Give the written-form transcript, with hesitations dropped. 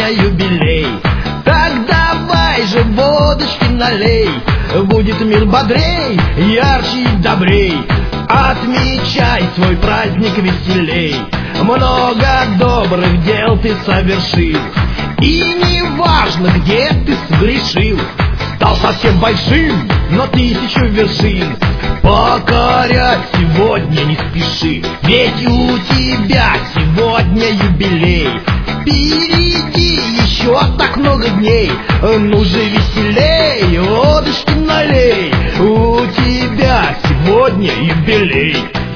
сегодня юбилей. Так давай же водочки налей, будет мир бодрей, ярче и добрей. Отмечай свой праздник веселей, много добрых дел ты совершил, и не важно, где ты сгрешил. Стал совсем большим, но тысячу вершин покорять сегодня не спеши, ведь у тебя сегодня юбилей. Впереди еще так много дней, ну же веселей, водочки налей, у тебя сегодня юбилей.